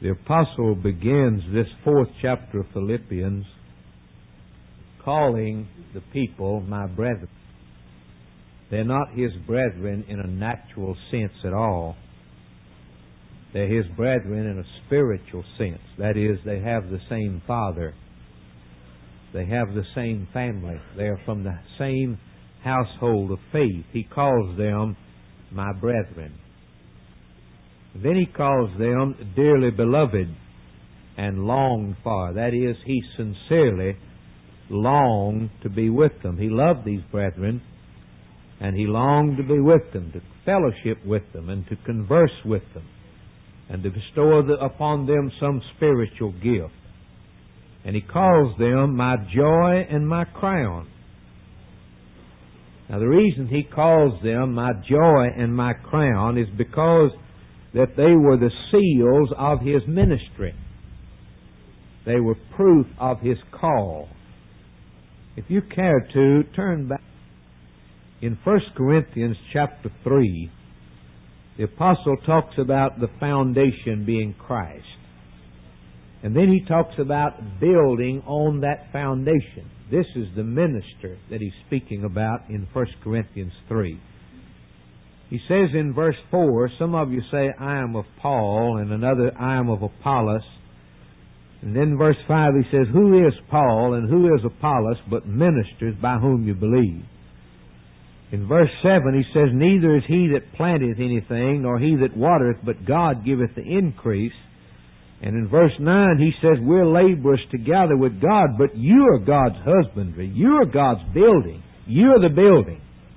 The apostle begins this 4th chapter of Philippians calling the people my brethren. They're not his brethren in a natural sense at all. They're his brethren in a spiritual sense. That is, they have the same Father. They have the same family. They are from the same household of faith. He calls them my brethren. Then he calls them dearly beloved and longed for. That is, he sincerely longed to be with them. He loved these brethren, and he longed to be with them, to fellowship with them, and to converse with them, and to bestow upon them some spiritual gift. And he calls them my joy and my crown. Now, the reason he calls them my joy and my crown is because that they were the seals of his ministry. They were proof of his call. If you care to, turn back. In 1 Corinthians chapter 3, the apostle talks about the foundation being Christ. And then he talks about building on that foundation. This is the minister that he's speaking about in 1 Corinthians 3. He says in verse 4, some of you say, I am of Paul, and another, I am of Apollos. And then in verse 5 he says, who is Paul and who is Apollos but ministers by whom you believe? In verse 7 he says, neither is he that planteth anything, nor he that watereth, but God giveth the increase. And in verse 9 he says, we're laborers together with God, but you are God's husbandry. You are God's building. You are the building.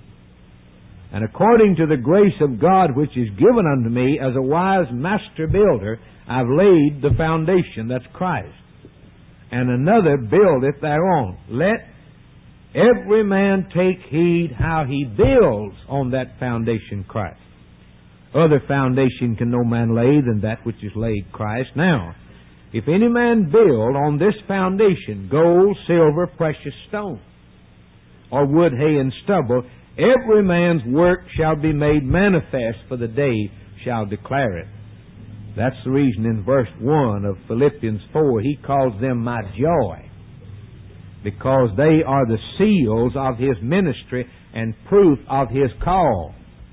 And according to the grace of God which is given unto me, as a wise master builder, I've laid the foundation, that's Christ. And another buildeth thereon. Let every man take heed how he builds on that foundation, Christ. Other foundation can no man lay than that which is laid, Christ. Now, if any man build on this foundation gold, silver, precious stone, or wood, hay, and stubble, every man's work shall be made manifest, for the day shall declare it. That's the reason in verse 1 of Philippians 4 he calls them my joy, because they are the seals of his ministry and proof of his call.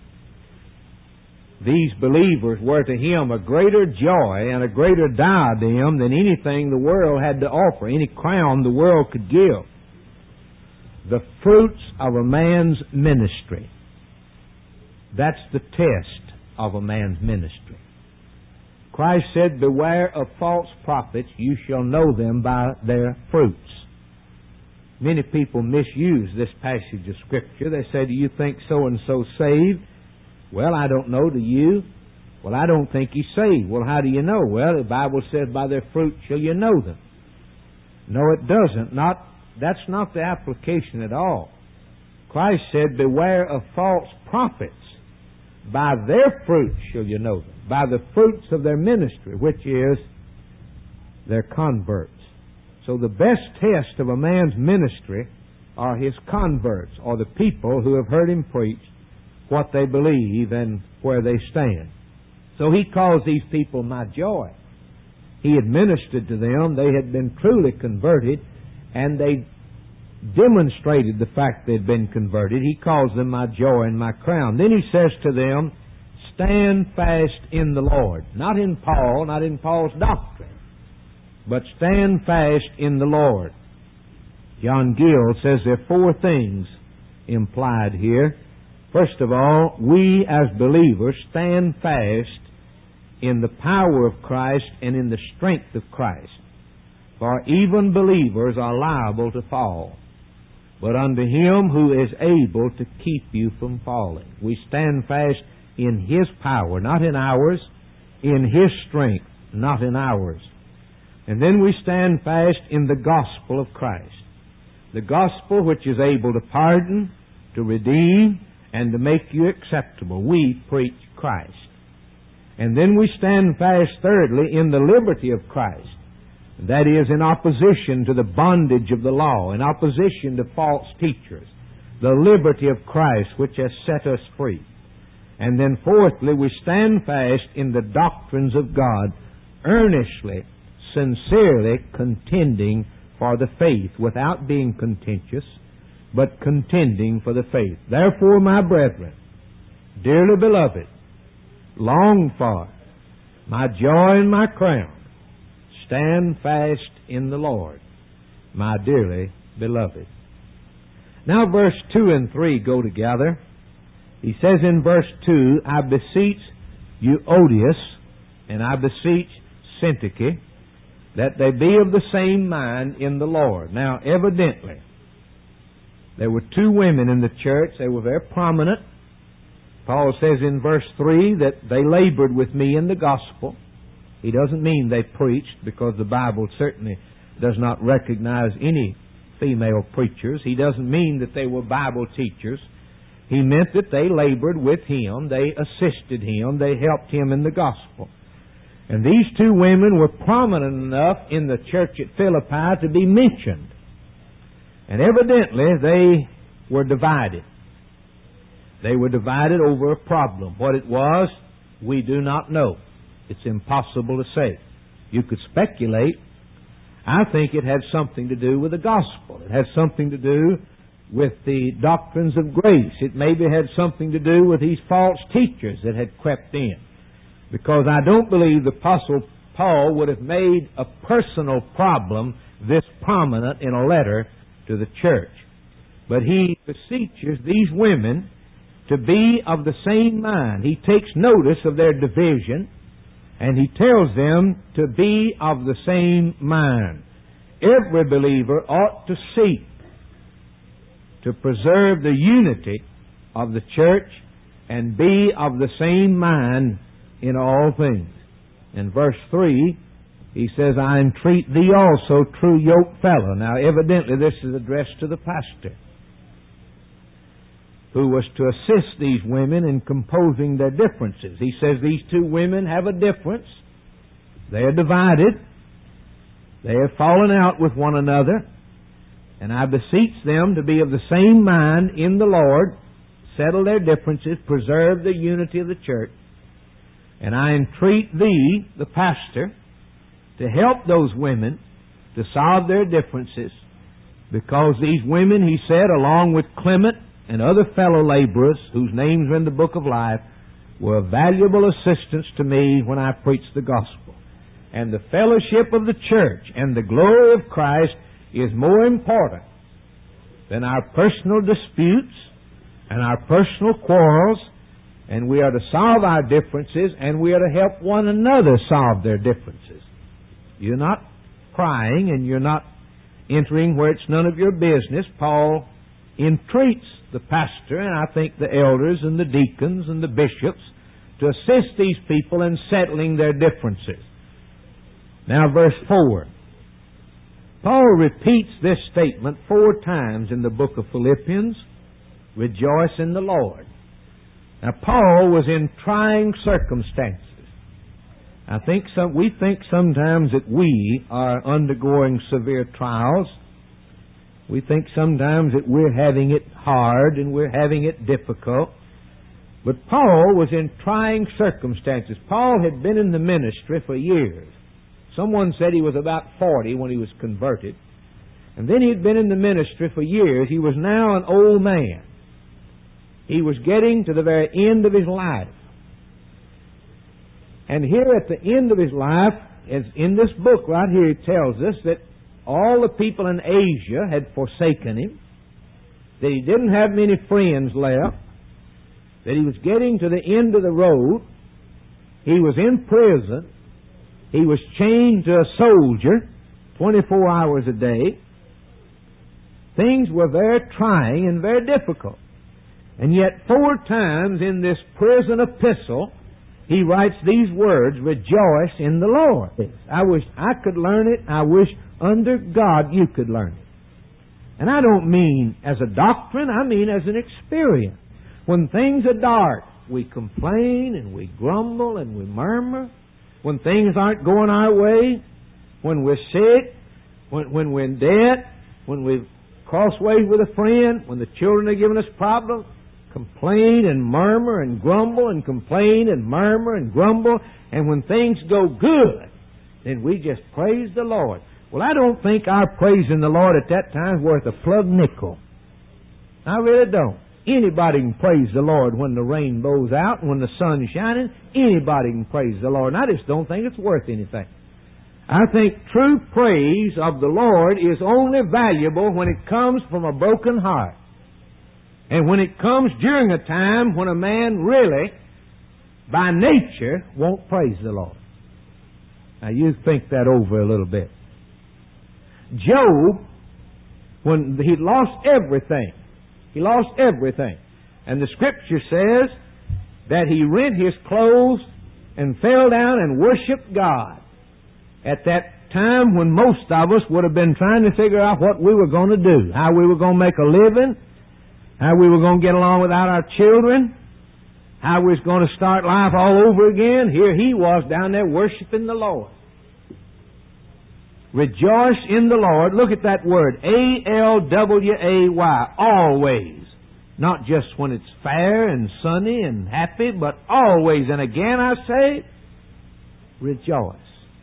These believers were to him a greater joy and a greater diadem than anything the world had to offer, any crown the world could give. The fruits of a man's ministry. That's the test of a man's ministry. Christ said, beware of false prophets, you shall know them by their fruits. Many people misuse this passage of Scripture. They say, do you think so-and-so saved? Well, I don't know. Do you? Well, I don't think he's saved. Well, how do you know? Well, the Bible says, by their fruit shall you know them. No, it doesn't. That's not the application at all. Christ said, beware of false prophets. By their fruits shall you know them. By the fruits of their ministry, which is their converts. So the best test of a man's ministry are his converts, or the people who have heard him preach what they believe and where they stand. So he calls these people my joy. He administered to them. They had been truly converted, and they demonstrated the fact they'd been converted. He calls them my joy and my crown. Then he says to them, stand fast in the Lord. Not in Paul, not in Paul's doctrine, but stand fast in the Lord. John Gill says there are 4 things implied here. First of all, we as believers stand fast in the power of Christ and in the strength of Christ. For even believers are liable to fall, but unto him who is able to keep you from falling. We stand fast in his power, not in ours, in his strength, not in ours. And then we stand fast in the gospel of Christ. The gospel which is able to pardon, to redeem, and to make you acceptable. We preach Christ. And then we stand fast, thirdly, in the liberty of Christ. That is, in opposition to the bondage of the law, in opposition to false teachers. The liberty of Christ which has set us free. And then fourthly, we stand fast in the doctrines of God earnestly, sincerely contending for the faith, without being contentious, but contending for the faith. Therefore, my brethren, dearly beloved, long for, my joy and my crown, stand fast in the Lord, my dearly beloved. Now verse 2 and 3 go together. He says in verse 2, I beseech Euodias, and I beseech Syntyche, that they be of the same mind in the Lord. Now, evidently, there were two women in the church. They were very prominent. Paul says in verse 3 that they labored with me in the gospel. He doesn't mean they preached, because the Bible certainly does not recognize any female preachers. He doesn't mean that they were Bible teachers. He meant that they labored with him, they assisted him, they helped him in the gospel. And these two women were prominent enough in the church at Philippi to be mentioned. And evidently they were divided. They were divided over a problem. What it was, we do not know. It's impossible to say. You could speculate. I think it had something to do with the gospel. It had something to do with the doctrines of grace. It maybe had something to do with these false teachers that had crept in. Because I don't believe the Apostle Paul would have made a personal problem this prominent in a letter to the church. But he beseeches these women to be of the same mind. He takes notice of their division, and he tells them to be of the same mind. Every believer ought to seek to preserve the unity of the church and be of the same mind in all things. In verse 3, he says, I entreat thee also, true yoke fellow. Now, evidently, this is addressed to the pastor, who was to assist these women in composing their differences. He says these two women have a difference. They are divided. They have fallen out with one another. And I beseech them to be of the same mind in the Lord, settle their differences, preserve the unity of the church. And I entreat thee, the pastor, to help those women to solve their differences, because these women, he said, along with Clement and other fellow laborers whose names are in the book of life, were a valuable assistance to me when I preached the gospel. And the fellowship of the church and the glory of Christ is more important than our personal disputes and our personal quarrels. And we are to solve our differences, and we are to help one another solve their differences. You're not prying, and you're not entering where it's none of your business. Paul entreats the pastor, and I think the elders and the deacons and the bishops, to assist these people in settling their differences. Now, verse 4. Paul repeats this statement 4 times in the book of Philippians. Rejoice in the Lord. Now, Paul was in trying circumstances. We think sometimes that we are undergoing severe trials. We think sometimes that we're having it hard and we're having it difficult. But Paul was in trying circumstances. Paul had been in the ministry for years. Someone said he was about 40 when he was converted. And then he'd been in the ministry for years. He was now an old man. He was getting to the very end of his life. And here at the end of his life, as in this book right here, it tells us that all the people in Asia had forsaken him, that he didn't have many friends left, that he was getting to the end of the road, he was in prison, he was chained to a soldier 24 hours a day. Things were very trying and very difficult. And yet 4 times in this prison epistle, he writes these words, rejoice in the Lord. I wish I could learn it. I wish under God you could learn it. And I don't mean as a doctrine, I mean as an experience. When things are dark, we complain and we grumble and we murmur. When things aren't going our way, when we're sick, when we're in debt, when we've crossed ways with a friend, when the children are giving us problems, complain and murmur and grumble and complain and murmur and grumble. And when things go good, then we just praise the Lord. Well, I don't think our praising the Lord at that time is worth a plug nickel. I really don't. Anybody can praise the Lord when the rainbow's out and when the sun's shining. Anybody can praise the Lord. And I just don't think it's worth anything. I think true praise of the Lord is only valuable when it comes from a broken heart. And when it comes during a time when a man really, by nature, won't praise the Lord. Now you think that over a little bit. Job, when he lost everything, and the Scripture says that he rent his clothes and fell down and worshiped God. At that time when most of us would have been trying to figure out what we were going to do, how we were going to make a living, how we were going to get along without our children, how we was going to start life all over again. Here he was down there worshiping the Lord. Rejoice in the Lord. Look at that word, A-L-W-A-Y, always. Not just when it's fair and sunny and happy, but always. And again I say, rejoice.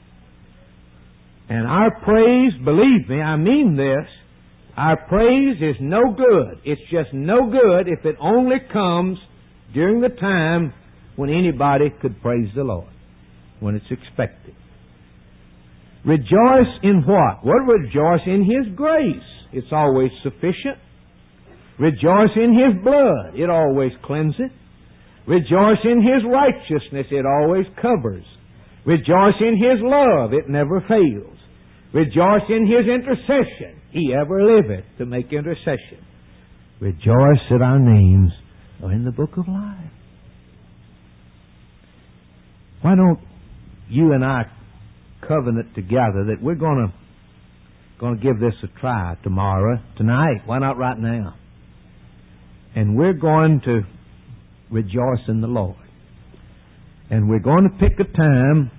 And our praise, believe me, I mean this, our praise is no good. It's just no good if it only comes during the time when anybody could praise the Lord, when it's expected. Rejoice in what? Well, rejoice in His grace. It's always sufficient. Rejoice in His blood. It always cleanses. Rejoice in His righteousness. It always covers. Rejoice in His love. It never fails. Rejoice in His intercession. He ever liveth to make intercession. Rejoice that our names are in the book of life. Why don't you and I covenant together that we're going to give this a try tonight? Why not right now? And we're going to rejoice in the Lord. And we're going to pick a time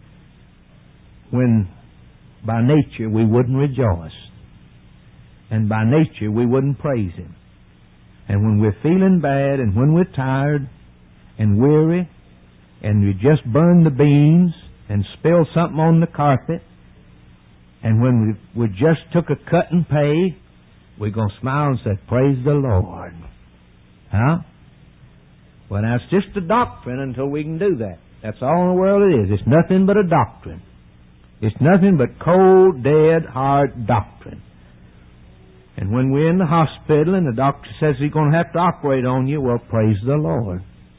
when by nature we wouldn't rejoice. And by nature we wouldn't praise Him. And when we're feeling bad and when we're tired and weary and we just burn the beans and spill something on the carpet, and when we just took a cut and pay, we're going to smile and say, praise the Lord. Huh? Well, now it's just a doctrine until we can do that. That's all in the world it is. It's nothing but a doctrine. It's nothing but cold, dead, hard doctrine. And when we're in the hospital and the doctor says he's going to have to operate on you, well, praise the Lord.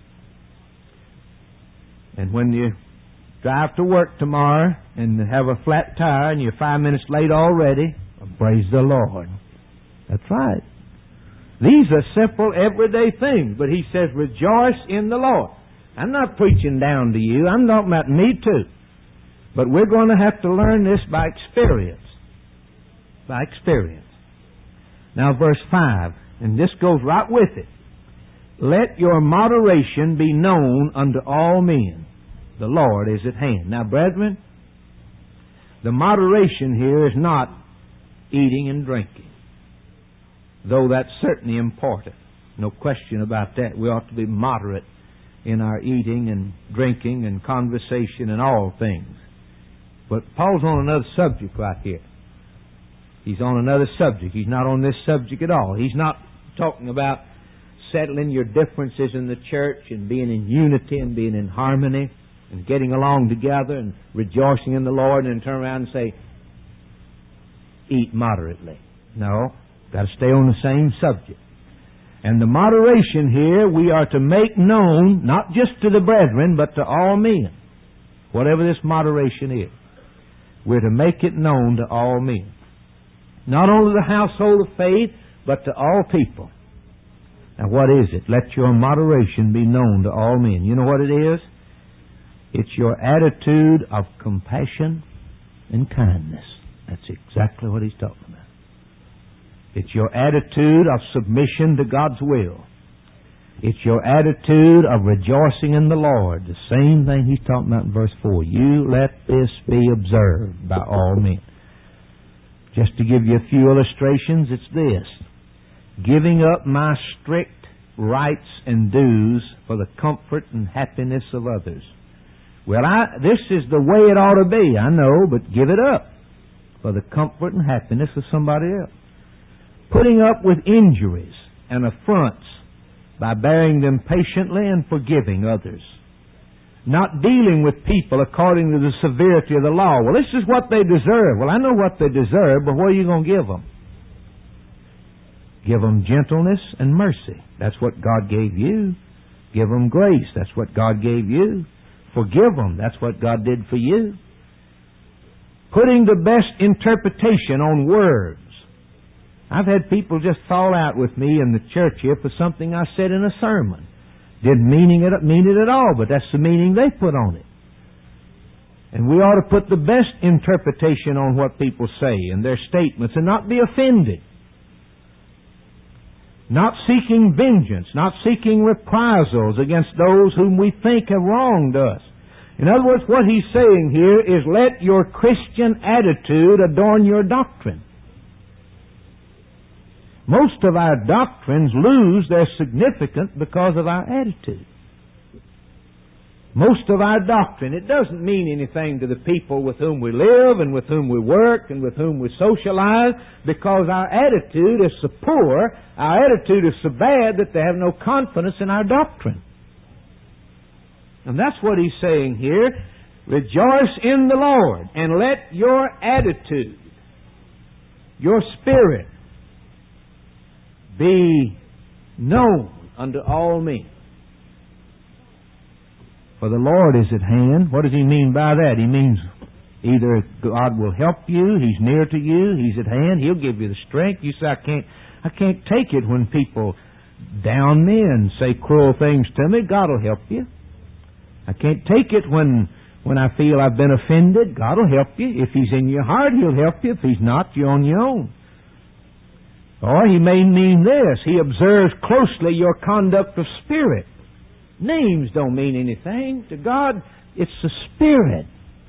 And when you drive to work tomorrow and have a flat tire and you're 5 minutes late already, well, praise the Lord. That's right. These are simple, everyday things. But He says, rejoice in the Lord. I'm not preaching down to you. I'm talking about me too. But we're going to have to learn this by experience. By experience. Now verse 5, and this goes right with it. Let your moderation be known unto all men. The Lord is at hand. Now, brethren, the moderation here is not eating and drinking, though that's certainly important. No question about that. We ought to be moderate in our eating and drinking and conversation and all things. But Paul's on another subject right here. He's on another subject. He's not on this subject at all. He's not talking about settling your differences in the church and being in unity and being in harmony and getting along together and rejoicing in the Lord, and then turn around and say, eat moderately. No, got to stay on the same subject. And the moderation here we are to make known, not just to the brethren, but to all men. Whatever this moderation is, we're to make it known to all men. Not only the household of faith, but to all people. Now what is it? Let your moderation be known to all men. You know what it is? It's your attitude of compassion and kindness. That's exactly what he's talking about. It's your attitude of submission to God's will. It's your attitude of rejoicing in the Lord. The same thing he's talking about in verse 4. You let this be observed by all men. Just to give you a few illustrations, it's this. Giving up my strict rights and dues for the comfort and happiness of others. Well, this is the way it ought to be, I know, but give it up for the comfort and happiness of somebody else. Putting up with injuries and affronts by bearing them patiently and forgiving others. Not dealing with people according to the severity of the law. Well, this is what they deserve. Well, I know what they deserve, but what are you going to give them? Give them gentleness and mercy. That's what God gave you. Give them grace. That's what God gave you. Forgive them. That's what God did for you. Putting the best interpretation on words. I've had people just fall out with me in the church here for something I said in a sermon. Didn't mean it at all, but that's the meaning they put on it. And we ought to put the best interpretation on what people say and their statements and not be offended. Not seeking vengeance, not seeking reprisals against those whom we think have wronged us. In other words, what he's saying here is let your Christian attitude adorn your doctrine. Most of our doctrines lose their significance because of our attitude. Most of our doctrine, it doesn't mean anything to the people with whom we live and with whom we work and with whom we socialize because our attitude is so poor, our attitude is so bad that they have no confidence in our doctrine. And that's what he's saying here. Rejoice in the Lord and let your attitude, your spirit, be known unto all men. For the Lord is at hand. What does he mean by that? He means either God will help you, he's near to you, he's at hand, he'll give you the strength. You say, I can't take it when people down me and say cruel things to me. God will help you. I can't take it when I feel I've been offended. God will help you. If he's in your heart, he'll help you. If he's not, you're on your own. Or he may mean this. He observes closely your conduct of spirit. Names don't mean anything. To God, it's the Spirit.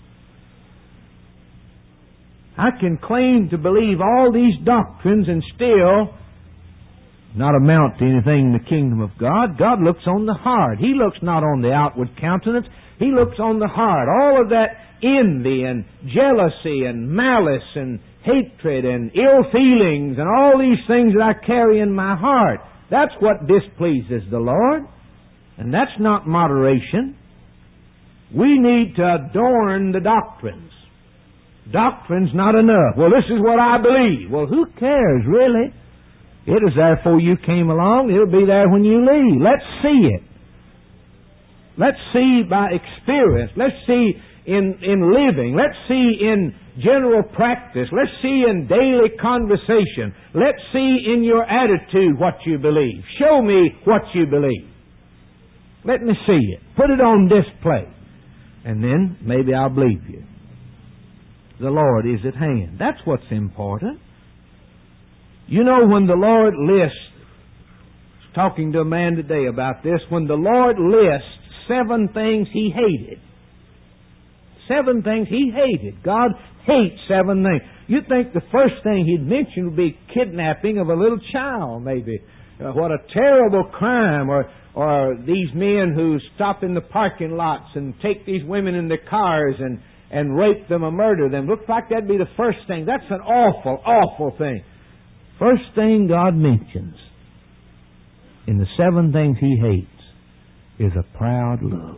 I can claim to believe all these doctrines and still not amount to anything in the kingdom of God. God looks on the heart. He looks not on the outward countenance. He looks on the heart. All of that envy and jealousy and malice and hatred and ill feelings and all these things that I carry in my heart, that's what displeases the Lord. And that's not moderation. We need to adorn the doctrines. Doctrine's not enough. Well, this is what I believe. Well, who cares, really? It is there before you came along. It'll be there when you leave. Let's see it. Let's see by experience. Let's see in living. Let's see in general practice. Let's see in daily conversation. Let's see in your attitude what you believe. Show me what you believe. Let me see it. Put it on display. And then maybe I'll believe you. The Lord is at hand. That's what's important. You know, when the Lord lists, I was talking to a man today about this, when the Lord lists 7 things He hated. 7 things He hated. God hates 7 things. You'd think the first thing He'd mention would be kidnapping of a little child, maybe. What a terrible crime. Or these men who stop in the parking lots and take these women in their cars and rape them or murder them. Looks like that'd be the first thing. That's an awful, awful thing. First thing God mentions in the 7 things He hates is a proud look.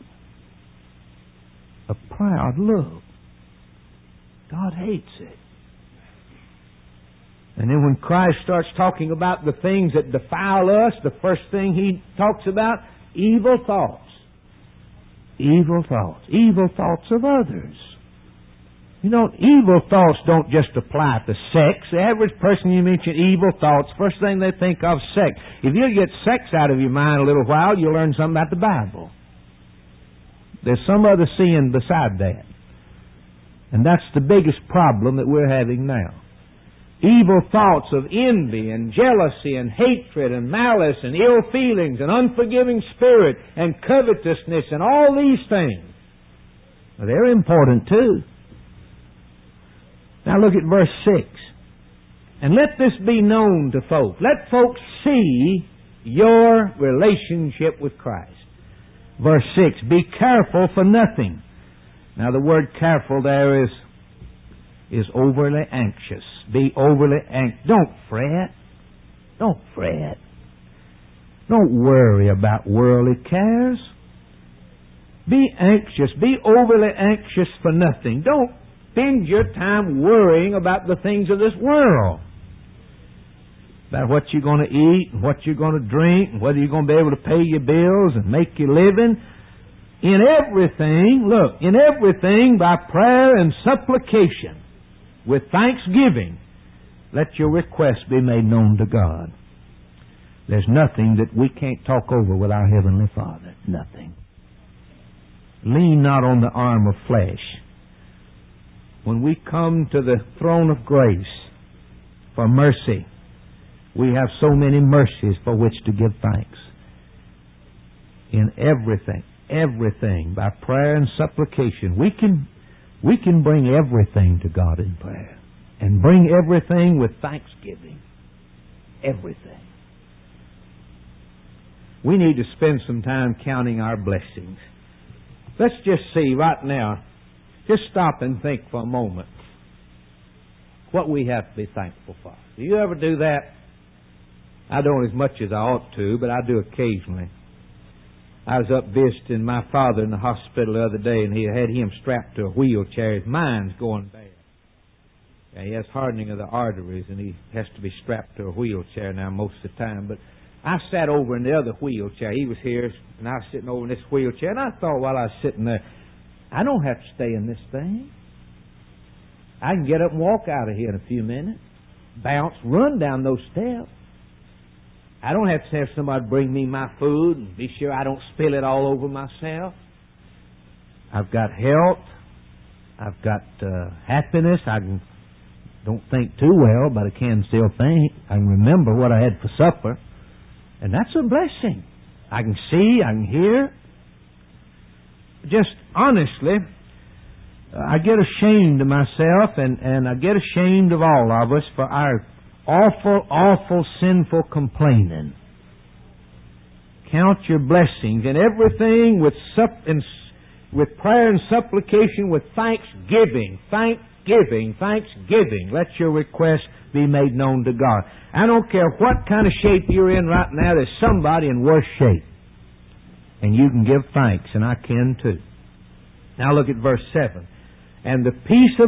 A proud look. God hates it. And then when Christ starts talking about the things that defile us, the first thing He talks about, evil thoughts. Evil thoughts. Evil thoughts of others. You know, evil thoughts don't just apply to sex. The average person you mention evil thoughts, first thing they think of sex. If you get sex out of your mind a little while, you'll learn something about the Bible. There's some other sin beside that. And that's the biggest problem that we're having now. Evil thoughts of envy and jealousy and hatred and malice and ill feelings and unforgiving spirit and covetousness and all these things. Well, they're important too. Now look at verse 6. And let this be known to folk. Let folks see your relationship with Christ. Verse 6. Be careful for nothing, Now the word careful there is overly anxious. Be overly anxious. Don't fret. Don't fret. Don't worry about worldly cares. Be anxious. Be overly anxious for nothing. Don't spend your time worrying about the things of this world. About what you're going to eat and what you're going to drink and whether you're going to be able to pay your bills and make your living. In everything, look, in everything by prayer and supplication with thanksgiving, let your requests be made known to God. There's nothing that we can't talk over with our Heavenly Father. Nothing. Lean not on the arm of flesh. When we come to the throne of grace for mercy, we have so many mercies for which to give thanks. In everything, by prayer and supplication, we can bring everything to God in prayer and bring everything with thanksgiving. Everything. We need to spend some time counting our blessings. Let's just see right now, just stop and think for a moment what we have to be thankful for. Do you ever do that? I don't as much as I ought to, but I do occasionally. I was up visiting my father in the hospital the other day, and he had him strapped to a wheelchair. His mind's going bad. Yeah, he has hardening of the arteries, and he has to be strapped to a wheelchair now most of the time. But I sat over in the other wheelchair. He was here, and I was sitting over in this wheelchair, and I thought while I was sitting there, I don't have to stay in this thing. I can get up and walk out of here in a few minutes, bounce, run down those steps. I don't have to have somebody bring me my food and be sure I don't spill it all over myself. I've got health. I've got happiness. Don't think too well, but I can still think. I can remember what I had for supper. And that's a blessing. I can see, I can hear. Just honestly, I get ashamed of myself and I get ashamed of all of us for our awful, sinful complaining. Count your blessings and everything with prayer and supplication with thanksgiving. Thanksgiving. Let your request be made known to God. I don't care what kind of shape you're in right now, there's somebody in worse shape. And you can give thanks, and I can too. Now look at verse 7. And the peace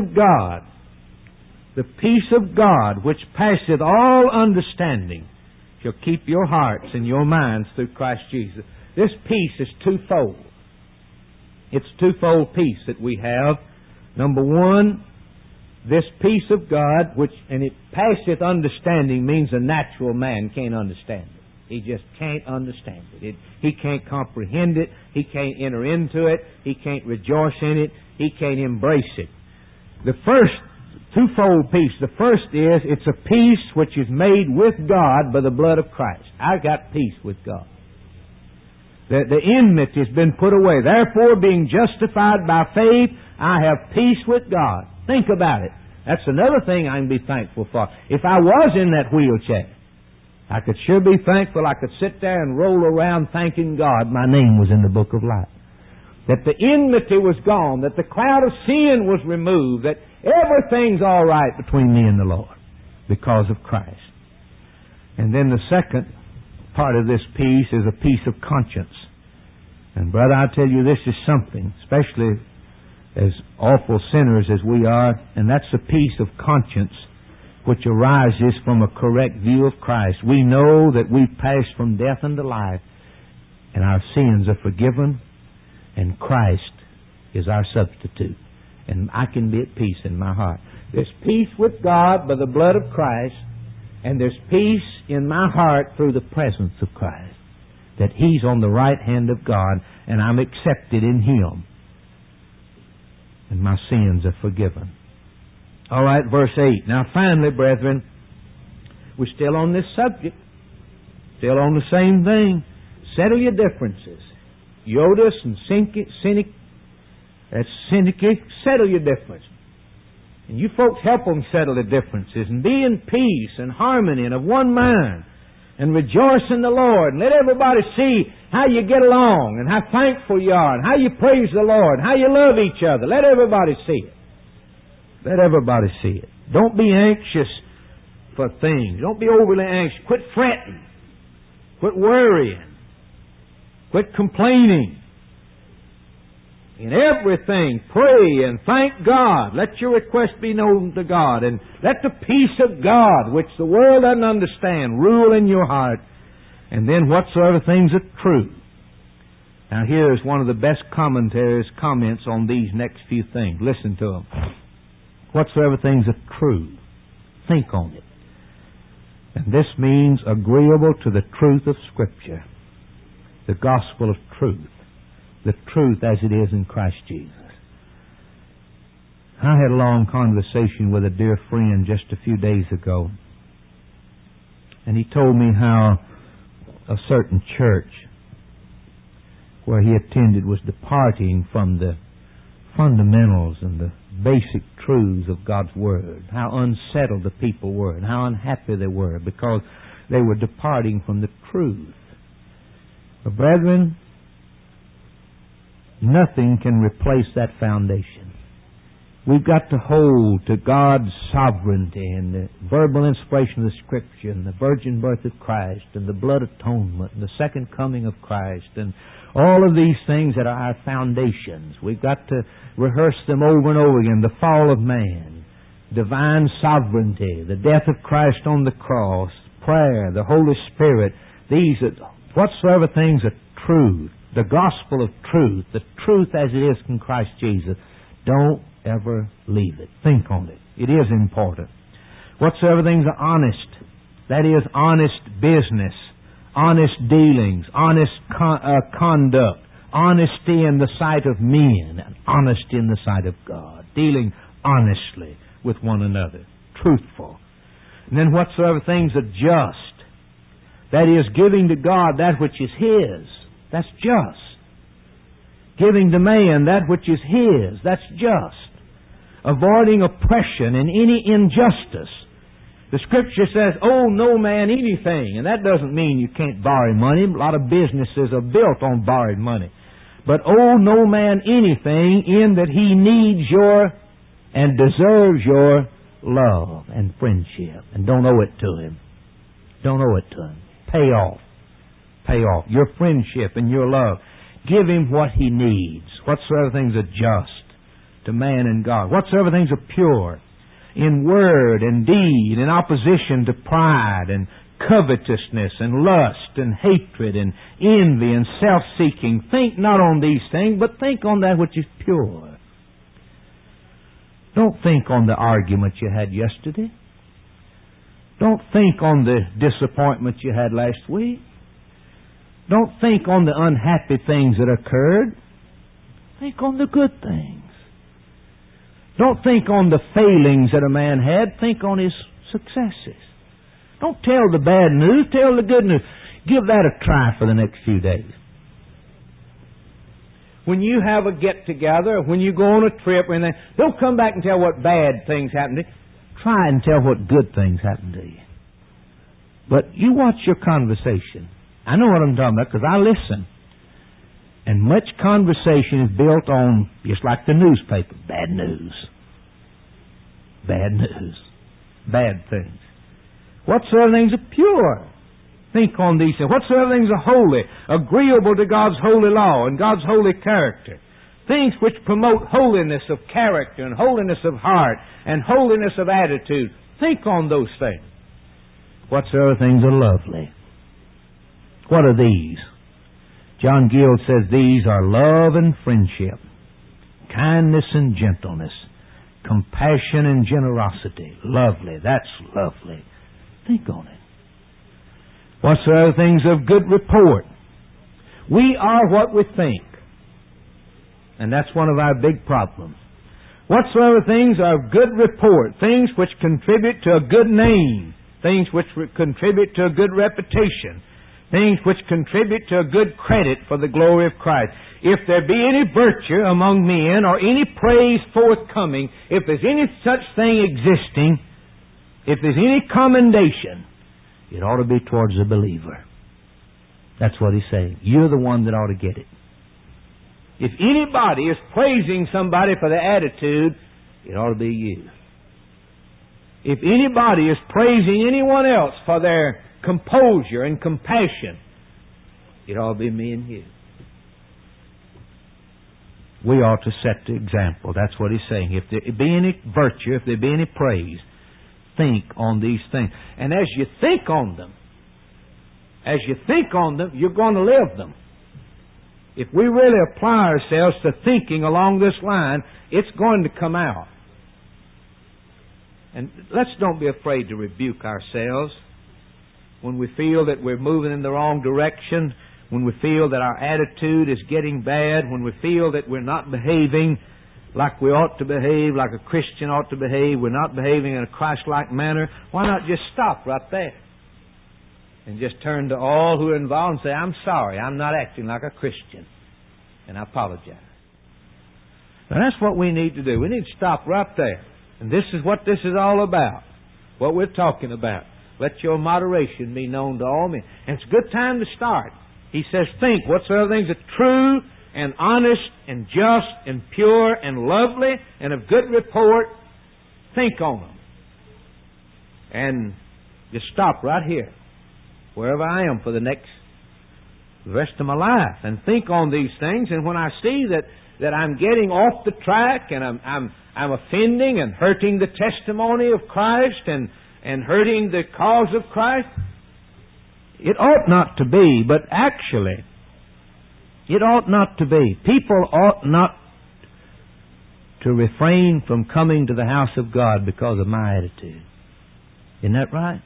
of God, which passeth all understanding, shall keep your hearts and your minds through Christ Jesus. This peace is twofold. It's twofold peace that we have. Number one, this peace of God, and it passeth understanding, means a natural man can't understand it. He just can't understand it. He can't comprehend it. He can't enter into it. He can't rejoice in it. He can't embrace it. The first twofold peace. The first is, it's a peace which is made with God by the blood of Christ. I got peace with God. The enmity has been put away. Therefore, being justified by faith, I have peace with God. Think about it. That's another thing I can be thankful for. If I was in that wheelchair, I could sure be thankful I could sit there and roll around thanking God my name was in the book of life. That the enmity was gone, that the cloud of sin was removed, that everything's all right between me and the Lord because of Christ. And then the second part of this peace is a peace of conscience. And brother, I tell you, this is something, especially as awful sinners as we are, and that's a peace of conscience which arises from a correct view of Christ. We know that we've passed from death unto life, and our sins are forgiven, and Christ is our substitute. And I can be at peace in my heart. There's peace with God by the blood of Christ, and there's peace in my heart through the presence of Christ. That He's on the right hand of God, and I'm accepted in Him. And my sins are forgiven. All right, verse 8. Now finally, brethren, we're still on this subject. Still on the same thing. Settle your differences. Euodias and Syntyche, settle your differences. And you folks help them settle the differences and be in peace and harmony and of one mind. and rejoice in the Lord, and let everybody see how you get along, and how thankful you are, and how you praise the Lord, and how you love each other. Let everybody see it. Let everybody see it. Don't be anxious for things. Don't be overly anxious. Quit fretting. Quit worrying. Quit complaining. In everything, pray and thank God. Let your request be known to God. And let the peace of God, which the world doesn't understand, rule in your heart. And then whatsoever things are true. Now here's one of the best comments on these next few things. Listen to them. Whatsoever things are true. Think on it. And this means agreeable to the truth of Scripture. The gospel of truth. The truth as it is in Christ Jesus. I had a long conversation with a dear friend just a few days ago. And he told me how a certain church where he attended was departing from the fundamentals and the basic truths of God's Word. How unsettled the people were and how unhappy they were because they were departing from the truth. But brethren, nothing can replace that foundation. We've got to hold to God's sovereignty and the verbal inspiration of the Scripture and the virgin birth of Christ and the blood atonement and the second coming of Christ and all of these things that are our foundations. We've got to rehearse them over and over again. The fall of man, divine sovereignty, the death of Christ on the cross, prayer, the Holy Spirit. These are whatsoever things are true. The gospel of truth, the truth as it is in Christ Jesus. Don't ever leave it. Think on it. It is important. Whatsoever things are honest, that is honest business, honest dealings, honest conduct, honesty in the sight of men, and honesty in the sight of God. Dealing honestly with one another. Truthful. And then whatsoever things are just, that is giving to God that which is His. That's just. Giving to man that which is his. That's just. Avoiding oppression and any injustice. The Scripture says, owe no man anything. And that doesn't mean you can't borrow money. A lot of businesses are built on borrowed money. But owe no man anything in that he needs your and deserves your love and friendship. And don't owe it to him. Don't owe it to him. Pay off. Pay off your friendship and your love. Give him what he needs. Whatsoever things are just to man and God. Whatsoever things are pure in word and deed, in opposition to pride and covetousness and lust and hatred and envy and self-seeking. Think not on these things, but think on that which is pure. Don't think on the argument you had yesterday. Don't think on the disappointment you had last week. Don't think on the unhappy things that occurred. Think on the good things. Don't think on the failings that a man had. Think on his successes. Don't tell the bad news. Tell the good news. Give that a try for the next few days. When you have a get-together, when you go on a trip, or anything, don't come back and tell what bad things happened to you. Try and tell what good things happened to you. But you watch your conversation. I know what I'm talking about because I listen. And much conversation is built on, just like the newspaper, bad news. Bad news. Bad things. Whatsoever things are pure. Think on these things. Whatsoever things are holy, agreeable to God's holy law and God's holy character. Things which promote holiness of character and holiness of heart and holiness of attitude. Think on those things. Whatsoever things are lovely. What are these? John Gill says these are love and friendship, kindness and gentleness, compassion and generosity. Lovely. That's lovely. Think on it. Whatsoever things of good report. We are what we think. And that's one of our big problems. Whatsoever things are of good report, things which contribute to a good name, things which contribute to a good reputation, things which contribute to a good credit for the glory of Christ. If there be any virtue among men or any praise forthcoming, if there's any such thing existing, if there's any commendation, It ought to be towards the believer. That's what he's saying. You're the one that ought to get it. If anybody is praising somebody for their attitude, it ought to be you. If anybody is praising anyone else for their composure and compassion, it ought to be me and you. We ought to set the example. That's what he's saying. If there be any virtue, if there be any praise, think on these things. And as you think on them, you're going to live them. If we really apply ourselves to thinking along this line, it's going to come out. And let's don't be afraid to rebuke ourselves when we feel that we're moving in the wrong direction, when we feel that our attitude is getting bad, when we feel that we're not behaving like we ought to behave, like a Christian ought to behave, we're not behaving in a Christ-like manner. Why not just stop right there and just turn to all who are involved and say, I'm sorry, I'm not acting like a Christian, and I apologize. Now that's what we need to do. We need to stop right there. And this is what this is all about, what we're talking about. Let your moderation be known to all men. And it's a good time to start. He says, think whatsoever things are true and honest and just and pure and lovely and of good report, think on them. And just stop right here, wherever I am for the rest of my life, and think on these things. And when I see that I'm getting off the track and I'm offending and hurting the testimony of Christ and hurting the cause of Christ, it ought not to be, but actually, it ought not to be. People ought not to refrain from coming to the house of God because of my attitude. Isn't that right?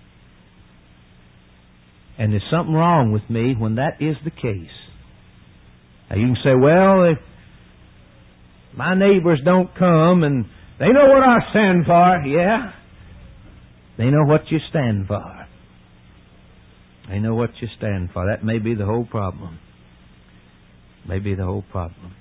And there's something wrong with me when that is the case. Now you can say, well, if my neighbors don't come and they know what I stand for, yeah, they know what you stand for. They know what you stand for. That may be the whole problem. May be the whole problem.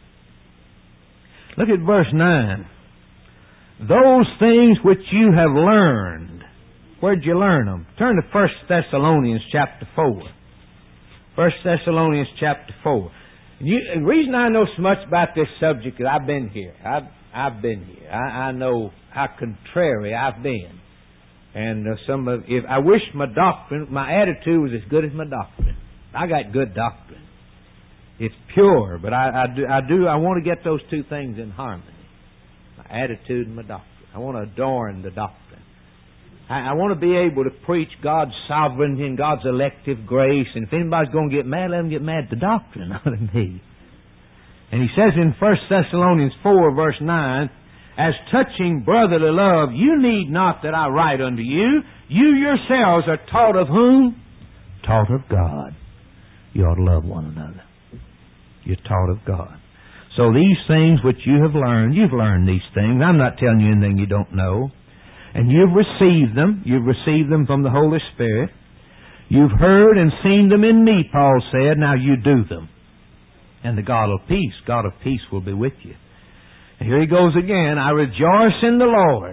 Look at verse 9. Those things which you have learned. Where'd you learn them? Turn to 1 Thessalonians chapter 4. 1 Thessalonians chapter 4. The reason I know so much about this subject is I've been here. I've been here. I know how contrary I've been. And if I wish my doctrine, my attitude was as good as my doctrine. I got good doctrine. It's pure, but I want to get those two things in harmony. My attitude and my doctrine. I want to adorn the doctrine. I want to be able to preach God's sovereignty and God's elective grace. And if anybody's going to get mad, let them get mad at the doctrine, not at me. And he says in 1 Thessalonians 4, verse 9, as touching brotherly love, you need not that I write unto you. You yourselves are taught of whom? Taught of God. You ought to love one another. You're taught of God. So these things which you have learned, you've learned these things. I'm not telling you anything you don't know. And you've received them. You've received them from the Holy Spirit. You've heard and seen them in me, Paul said. Now you do them. And the God of peace will be with you. And here he goes again. I rejoice in the Lord.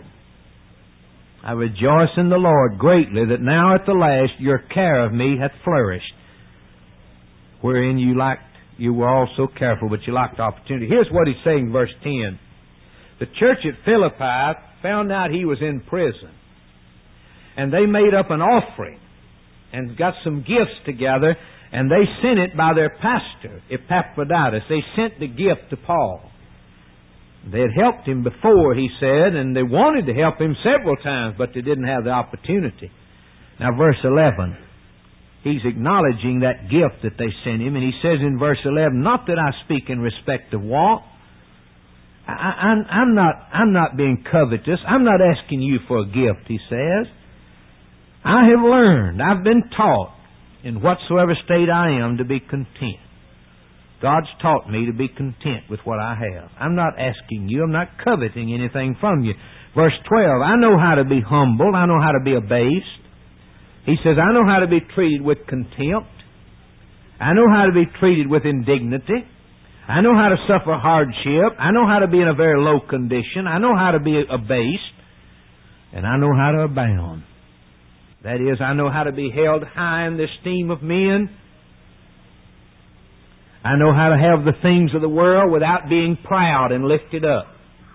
I rejoice in the Lord greatly that now at the last your care of me hath flourished. Wherein you were also careful, but you lacked opportunity. Here's what he's saying in verse 10. The church at Philippi found out he was in prison. And they made up an offering and got some gifts together, and they sent it by their pastor, Epaphroditus. They sent the gift to Paul. They had helped him before, he said, and they wanted to help him several times, but they didn't have the opportunity. Now, verse 11, he's acknowledging that gift that they sent him, and he says in verse 11, not that I speak in respect of want. I'm not being covetous. I'm not asking you for a gift, he says. I have learned, I've been taught, in whatsoever state I am, to be content. God's taught me to be content with what I have. I'm not asking you, I'm not coveting anything from you. Verse 12, I know how to be humbled, I know how to be abased. He says, I know how to be treated with contempt. I know how to be treated with indignity. I know how to suffer hardship. I know how to be in a very low condition. I know how to be abased. And I know how to abound. That is, I know how to be held high in the esteem of men. I know how to have the things of the world without being proud and lifted up.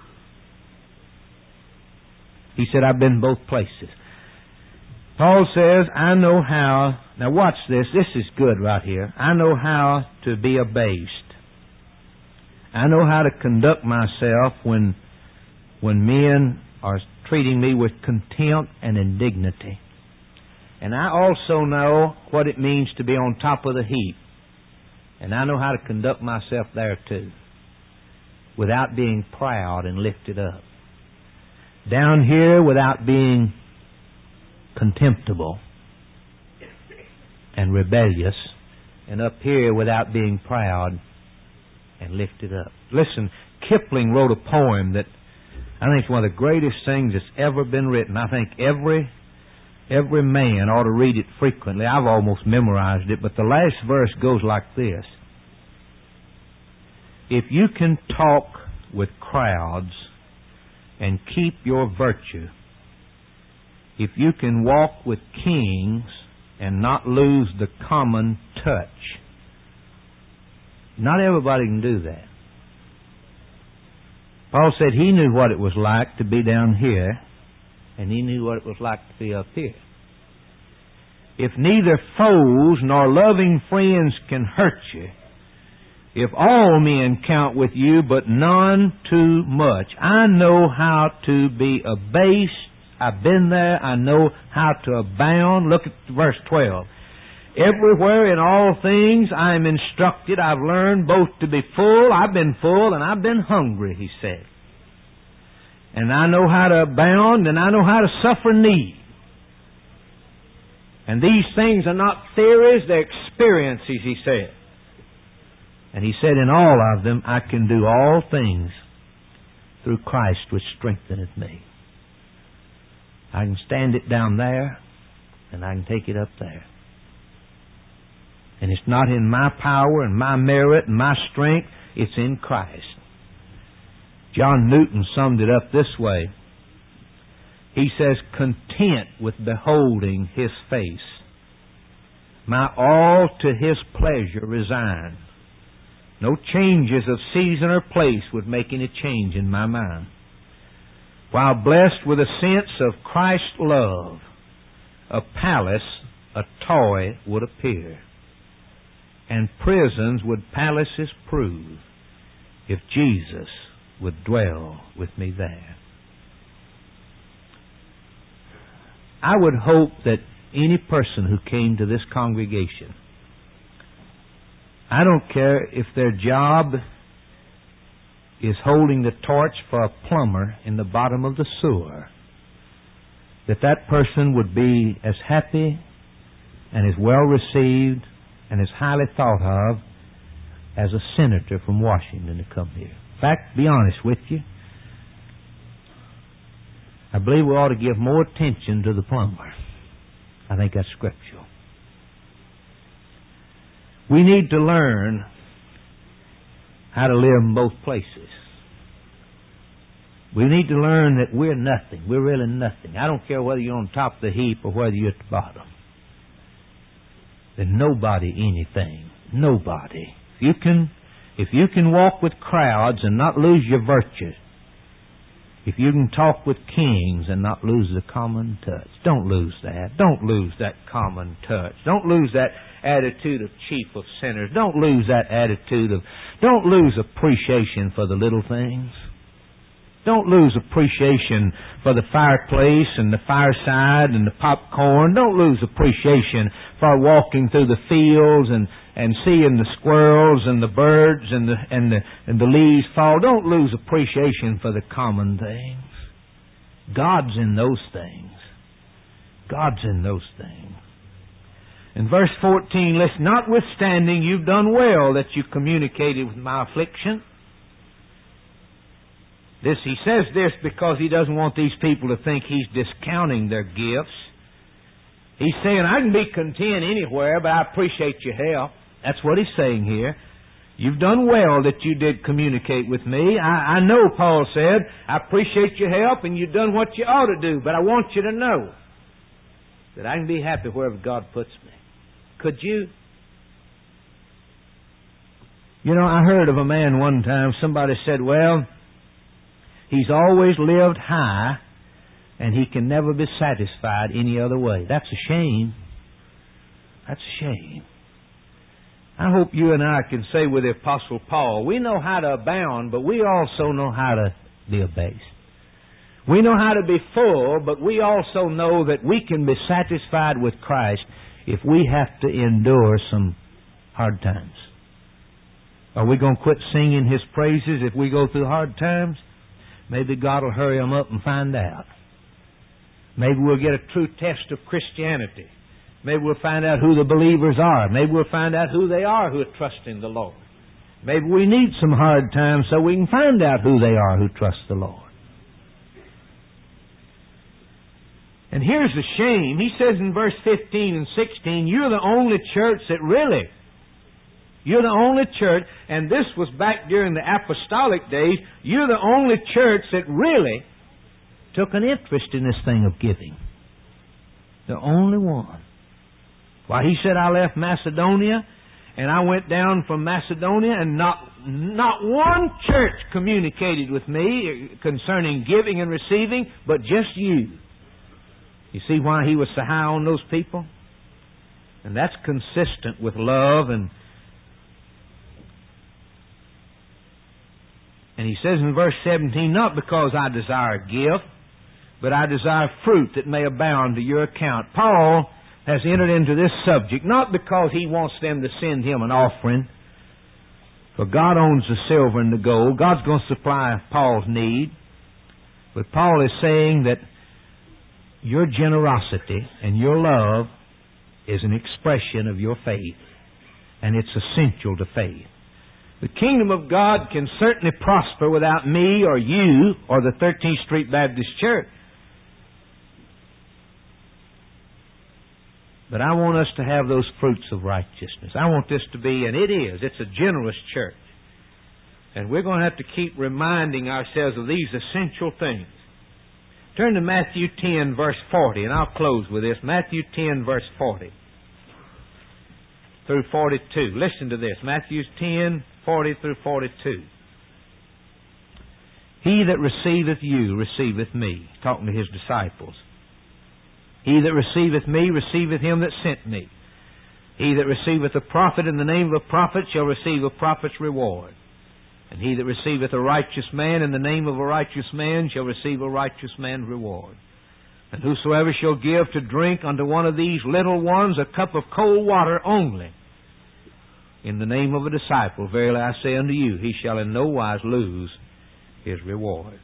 He said, I've been both places. Paul says, I know how, now watch this, this is good right here. I know how to be abased. I know how to conduct myself when men are treating me with contempt and indignity. And I also know what it means to be on top of the heap. And I know how to conduct myself there too, without being proud and lifted up. Down here without being contemptible and rebellious, and up here without being proud and lifted up. Listen, Kipling wrote a poem that I think is one of the greatest things that's ever been written. I think every man ought to read it frequently. I've almost memorized it, but the last verse goes like this. If you can talk with crowds and keep your virtue, if you can walk with kings and not lose the common touch, not everybody can do that. Paul said he knew what it was like to be down here, and he knew what it was like to be up here. If neither foes nor loving friends can hurt you, if all men count with you, but none too much, I know how to be abased. I've been there. I know how to abound. Look at verse 12. Everywhere in all things I am instructed. I've learned both to be full. I've been full and I've been hungry, he said. And I know how to abound and I know how to suffer need. And these things are not theories, they're experiences, he said. And he said, in all of them I can do all things through Christ which strengtheneth me. I can stand it down there and I can take it up there. And it's not in my power and my merit and my strength, it's in Christ. John Newton summed it up this way. He says, content with beholding His face, my all to His pleasure resign. No changes of season or place would make any change in my mind. While blessed with a sense of Christ's love, a palace, a toy would appear, and prisons would palaces prove, if Jesus would dwell with me there. I would hope that any person who came to this congregation, I don't care if their job is holding the torch for a plumber in the bottom of the sewer, that person would be as happy and as well received and as highly thought of as a senator from Washington to come here. In fact, to be honest with you, I believe we ought to give more attention to the plumber. I think that's scriptural. We need to learn how to live in both places. We need to learn that we're nothing. We're really nothing. I don't care whether you're on top of the heap or whether you're at the bottom. There's nobody anything. Nobody. If you can walk with crowds and not lose your virtue, if you can talk with kings and not lose the common touch, don't lose that. Don't lose that common touch. Don't lose that attitude of chief of sinners. Don't lose that attitude of, don't lose appreciation for the little things. Don't lose appreciation for the fireplace and the fireside and the popcorn. Don't lose appreciation for walking through the fields and seeing the squirrels and the birds and the leaves fall. Don't lose appreciation for the common things. God's in those things. God's in those things. In verse 14, listen, notwithstanding you've done well that you communicated with my affliction. He says this because he doesn't want these people to think he's discounting their gifts. He's saying, I can be content anywhere, but I appreciate your help. That's what he's saying here. You've done well that you did communicate with me. I know, Paul said, I appreciate your help and you've done what you ought to do, but I want you to know that I can be happy wherever God puts me. Could you? You know, I heard of a man one time, somebody said, well, he's always lived high and he can never be satisfied any other way. That's a shame. That's a shame. I hope you and I can say with the Apostle Paul, we know how to abound, but we also know how to be abased. We know how to be full, but we also know that we can be satisfied with Christ if we have to endure some hard times. Are we going to quit singing His praises if we go through hard times? Maybe God will hurry them up and find out. Maybe we'll get a true test of Christianity. Maybe we'll find out who the believers are. Maybe we'll find out who they are who are trusting the Lord. Maybe we need some hard times so we can find out who they are who trust the Lord. And here's the shame. He says in verse 15 and 16, you're the only church that really, you're the only church, and this was back during the apostolic days, you're the only church that really took an interest in this thing of giving. The only one. Why, he said, I left Macedonia, and I went down from Macedonia, and not one church communicated with me concerning giving and receiving, but just you. You see why he was so high on those people? And that's consistent with love. And he says in verse 17, not because I desire a gift, but I desire fruit that may abound to your account. Paul has entered into this subject, not because he wants them to send him an offering, for God owns the silver and the gold. God's going to supply Paul's need. But Paul is saying that your generosity and your love is an expression of your faith, and it's essential to faith. The kingdom of God can certainly prosper without me or you or the 13th Street Baptist Church. But I want us to have those fruits of righteousness. I want this to be, and it is, it's a generous church. And we're going to have to keep reminding ourselves of these essential things. Turn to Matthew 10, verse 40, and I'll close with this. Matthew 10, verse 40 through 42. Listen to this. Matthew 10, 40 through 42. He that receiveth you receiveth me. Talking to His disciples. He that receiveth me receiveth him that sent me. He that receiveth a prophet in the name of a prophet shall receive a prophet's reward. And he that receiveth a righteous man in the name of a righteous man shall receive a righteous man's reward. And whosoever shall give to drink unto one of these little ones a cup of cold water only, in the name of a disciple, verily I say unto you, he shall in no wise lose his reward.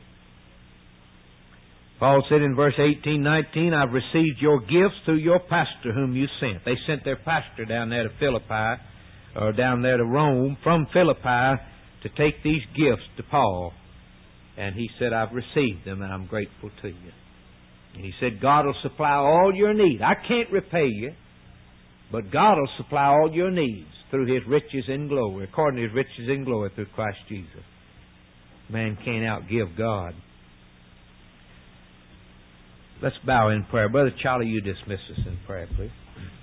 Paul said in verse 18, 19, I've received your gifts through your pastor whom you sent. They sent their pastor down there to Philippi, or down there to Rome, from Philippi, to take these gifts to Paul. And he said, I've received them and I'm grateful to you. And he said, God will supply all your need. I can't repay you, but God will supply all your needs through His riches in glory, according to His riches in glory through Christ Jesus. Man can't outgive God. Let's bow in prayer. Brother Charlie, you dismiss us in prayer, please.